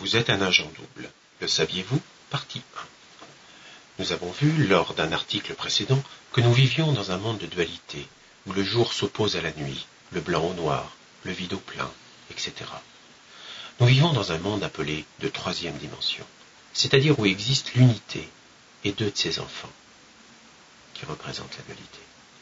Vous êtes un agent double. Le saviez-vous? Partie 1. Nous avons vu, lors d'un article précédent, que nous vivions dans un monde de dualité, où le jour s'oppose à la nuit, le blanc au noir, le vide au plein, etc. Nous vivons dans un monde appelé de troisième dimension, c'est-à-dire où existe l'unité et deux de ses enfants, qui représentent la dualité.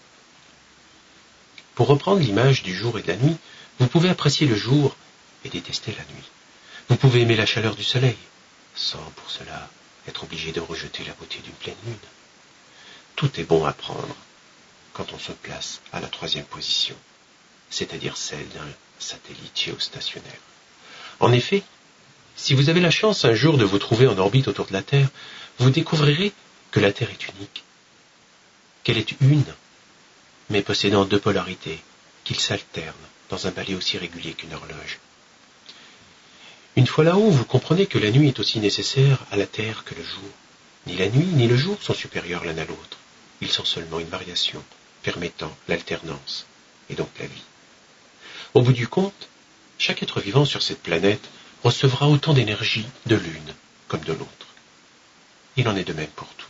Pour reprendre l'image du jour et de la nuit, vous pouvez apprécier le jour et détester la nuit. Vous pouvez aimer la chaleur du soleil, sans pour cela être obligé de rejeter la beauté d'une pleine lune. Tout est bon à prendre quand on se place à la troisième position, c'est-à-dire celle d'un satellite géostationnaire. En effet, si vous avez la chance un jour de vous trouver en orbite autour de la Terre, vous découvrirez que la Terre est unique, qu'elle est une, mais possédant deux polarités, qu'ils s'alternent dans un balai aussi régulier qu'une horloge. Une fois là-haut, vous comprenez que la nuit est aussi nécessaire à la Terre que le jour. Ni la nuit ni le jour sont supérieurs l'un à l'autre. Ils sont seulement une variation, permettant l'alternance, et donc la vie. Au bout du compte, chaque être vivant sur cette planète recevra autant d'énergie de l'une comme de l'autre. Il en est de même pour tout.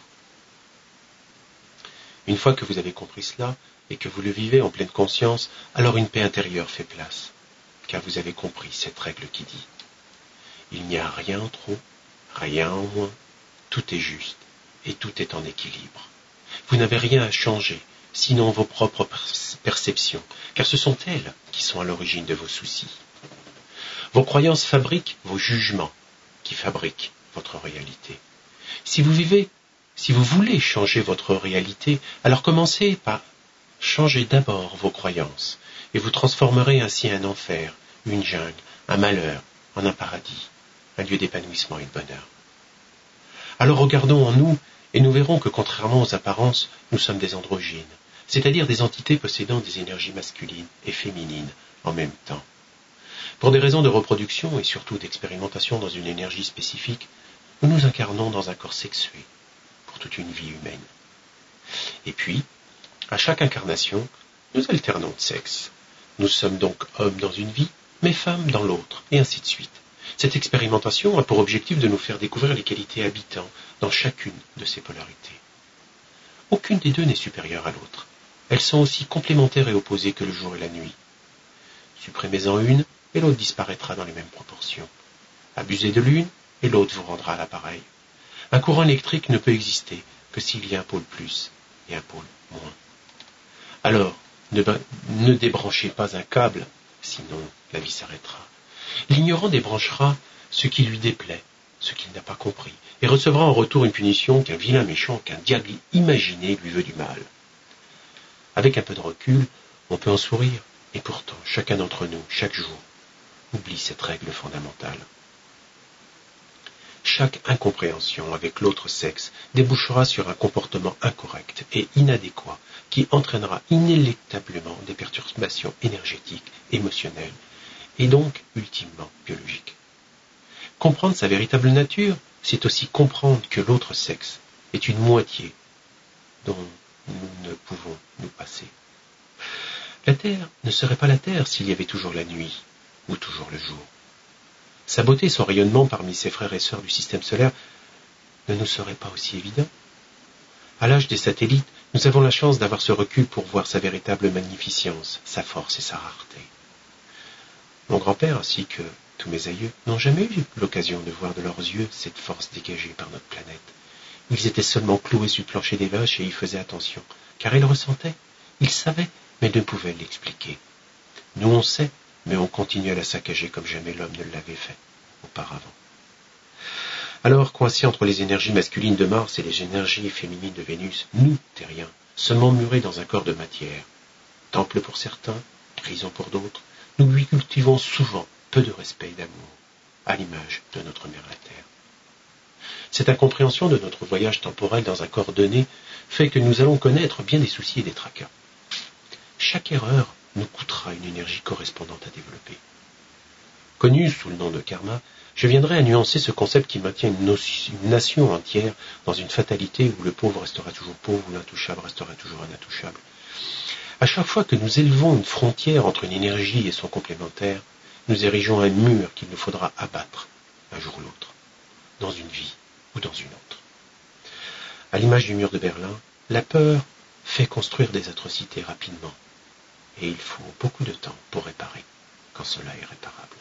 Une fois que vous avez compris cela, et que vous le vivez en pleine conscience, alors une paix intérieure fait place, car vous avez compris cette règle qui dit: il n'y a rien en trop, rien en moins, tout est juste, et tout est en équilibre. Vous n'avez rien à changer, sinon vos propres perceptions, car ce sont elles qui sont à l'origine de vos soucis. Vos croyances fabriquent vos jugements, qui fabriquent votre réalité. Si vous voulez changer votre réalité, alors commencez par changer d'abord vos croyances, et vous transformerez ainsi un enfer, une jungle, un malheur, en un paradis, un lieu d'épanouissement et de bonheur. Alors regardons en nous, et nous verrons que contrairement aux apparences, nous sommes des androgynes, c'est-à-dire des entités possédant des énergies masculines et féminines en même temps. Pour des raisons de reproduction et surtout d'expérimentation dans une énergie spécifique, nous nous incarnons dans un corps sexué pour toute une vie humaine. Et puis, à chaque incarnation, nous alternons de sexe. Nous sommes donc hommes dans une vie, mais femmes dans l'autre, et ainsi de suite. Cette expérimentation a pour objectif de nous faire découvrir les qualités habitant dans chacune de ces polarités. Aucune des deux n'est supérieure à l'autre. Elles sont aussi complémentaires et opposées que le jour et la nuit. Supprimez-en une, et l'autre disparaîtra dans les mêmes proportions. Abusez de l'une, et l'autre vous rendra l'appareil. Un courant électrique ne peut exister que s'il y a un pôle plus et un pôle moins. Alors, ne débranchez pas un câble, sinon la vie s'arrêtera. L'ignorant débranchera ce qui lui déplaît, ce qu'il n'a pas compris, et recevra en retour une punition qu'un vilain méchant, qu'un diable imaginé lui veut du mal. Avec un peu de recul, on peut en sourire, et pourtant, chacun d'entre nous, chaque jour, oublie cette règle fondamentale. Chaque incompréhension avec l'autre sexe débouchera sur un comportement incorrect et inadéquat qui entraînera inéluctablement des perturbations énergétiques, émotionnelles et donc ultimement biologiques. Comprendre sa véritable nature, c'est aussi comprendre que l'autre sexe est une moitié dont nous ne pouvons nous passer. La Terre ne serait pas la Terre s'il y avait toujours la nuit ou toujours le jour. Sa beauté et son rayonnement parmi ses frères et sœurs du système solaire ne nous seraient pas aussi évidents. À l'âge des satellites, nous avons la chance d'avoir ce recul pour voir sa véritable magnificence, sa force et sa rareté. Mon grand-père ainsi que tous mes aïeux n'ont jamais eu l'occasion de voir de leurs yeux cette force dégagée par notre planète. Ils étaient seulement cloués sur le plancher des vaches et y faisaient attention, car ils ressentaient, ils savaient, mais ne pouvaient l'expliquer. Nous on sait, mais on continue à la saccager comme jamais l'homme ne l'avait fait auparavant. Alors, coincés entre les énergies masculines de Mars et les énergies féminines de Vénus, nous, terriens, sommes emmurés dans un corps de matière. Temple pour certains, prison pour d'autres, nous lui cultivons souvent peu de respect et d'amour, à l'image de notre mère la Terre. Cette incompréhension de notre voyage temporel dans un corps donné fait que nous allons connaître bien des soucis et des tracas. Chaque erreur nous coûtera une énergie correspondante à développer. Connu sous le nom de karma, je viendrai à nuancer ce concept qui maintient une nation entière dans une fatalité où le pauvre restera toujours pauvre, où l'intouchable restera toujours inintouchable. À chaque fois que nous élevons une frontière entre une énergie et son complémentaire, nous érigeons un mur qu'il nous faudra abattre un jour ou l'autre, dans une vie ou dans une autre. À l'image du mur de Berlin, la peur fait construire des atrocités rapidement, et il faut beaucoup de temps pour réparer, quand cela est réparable.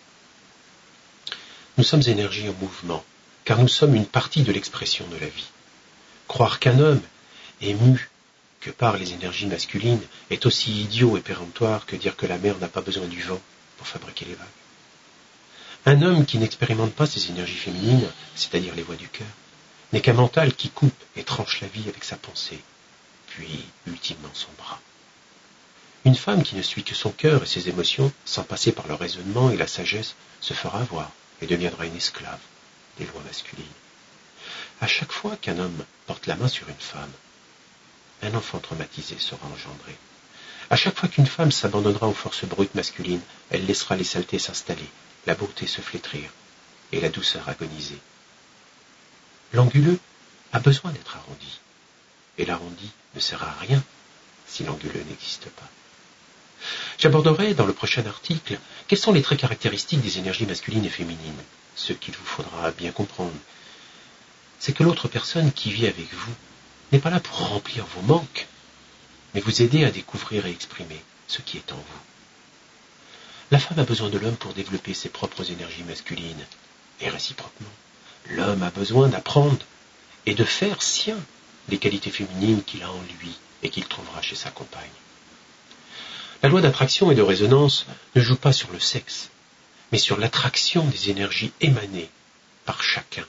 Nous sommes énergie en mouvement, car nous sommes une partie de l'expression de la vie. Croire qu'un homme est mu que par les énergies masculines est aussi idiot et péremptoire que dire que la mer n'a pas besoin du vent pour fabriquer les vagues. Un homme qui n'expérimente pas ces énergies féminines, c'est-à-dire les voies du cœur, n'est qu'un mental qui coupe et tranche la vie avec sa pensée, puis ultimement son bras. Une femme qui ne suit que son cœur et ses émotions, sans passer par le raisonnement et la sagesse, se fera avoir et deviendra une esclave des lois masculines. À chaque fois qu'un homme porte la main sur une femme, un enfant traumatisé sera engendré. À chaque fois qu'une femme s'abandonnera aux forces brutes masculines, elle laissera les saletés s'installer, la beauté se flétrir et la douceur agoniser. L'anguleux a besoin d'être arrondi, et l'arrondi ne sert à rien si l'anguleux n'existe pas. J'aborderai dans le prochain article quels sont les traits caractéristiques des énergies masculines et féminines. Ce qu'il vous faudra bien comprendre, c'est que l'autre personne qui vit avec vous n'est pas là pour remplir vos manques, mais vous aider à découvrir et exprimer ce qui est en vous. La femme a besoin de l'homme pour développer ses propres énergies masculines, et réciproquement. L'homme a besoin d'apprendre et de faire sien les qualités féminines qu'il a en lui et qu'il trouvera chez sa compagne. La loi d'attraction et de résonance ne joue pas sur le sexe, mais sur l'attraction des énergies émanées par chacun.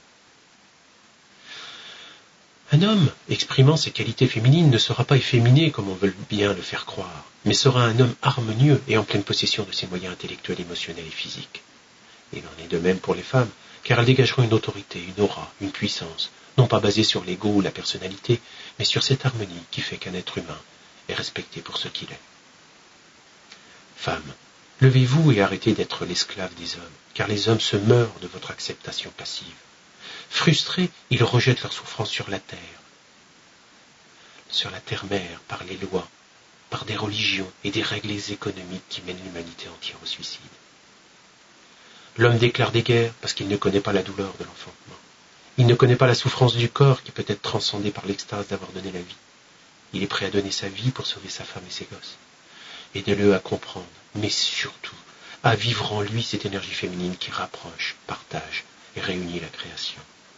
Un homme exprimant ses qualités féminines ne sera pas efféminé comme on veut bien le faire croire, mais sera un homme harmonieux et en pleine possession de ses moyens intellectuels, émotionnels et physiques. Il en est de même pour les femmes, car elles dégageront une autorité, une aura, une puissance, non pas basée sur l'ego ou la personnalité, mais sur cette harmonie qui fait qu'un être humain est respecté pour ce qu'il est. Femmes, levez-vous et arrêtez d'être l'esclave des hommes, car les hommes se meurent de votre acceptation passive. Frustrés, ils rejettent leur souffrance sur la terre-mère, par les lois, par des religions et des règles économiques qui mènent l'humanité entière au suicide. L'homme déclare des guerres parce qu'il ne connaît pas la douleur de l'enfantement. Il ne connaît pas la souffrance du corps qui peut être transcendée par l'extase d'avoir donné la vie. Il est prêt à donner sa vie pour sauver sa femme et ses gosses. Aidez-le à comprendre, mais surtout à vivre en lui cette énergie féminine qui rapproche, partage et réunit la création.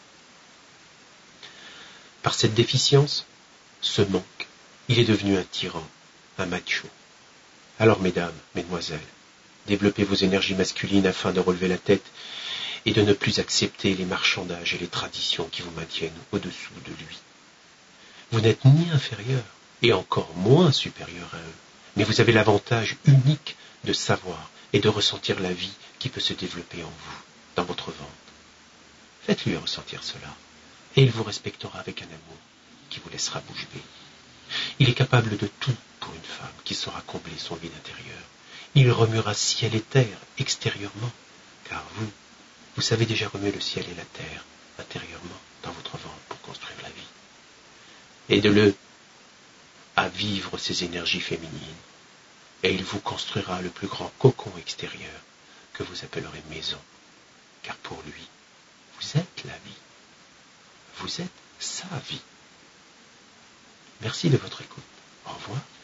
Par cette déficience, ce manque, il est devenu un tyran, un macho. Alors mesdames, mesdemoiselles, développez vos énergies masculines afin de relever la tête et de ne plus accepter les marchandages et les traditions qui vous maintiennent au-dessous de lui. Vous n'êtes ni inférieur et encore moins supérieur à eux, mais vous avez l'avantage unique de savoir et de ressentir la vie qui peut se développer en vous, dans votre ventre. Faites-lui ressentir cela, et il vous respectera avec un amour qui vous laissera bouche bée. Il est capable de tout pour une femme qui saura combler son vide intérieur. Il remuera ciel et terre extérieurement, car vous savez déjà remuer le ciel et la terre intérieurement dans votre ventre pour construire la vie. Aidez-le à vivre ses énergies féminines, et il vous construira le plus grand cocon extérieur que vous appellerez maison, car pour lui, vous êtes la vie. Vous êtes sa vie. Merci de votre écoute. Au revoir.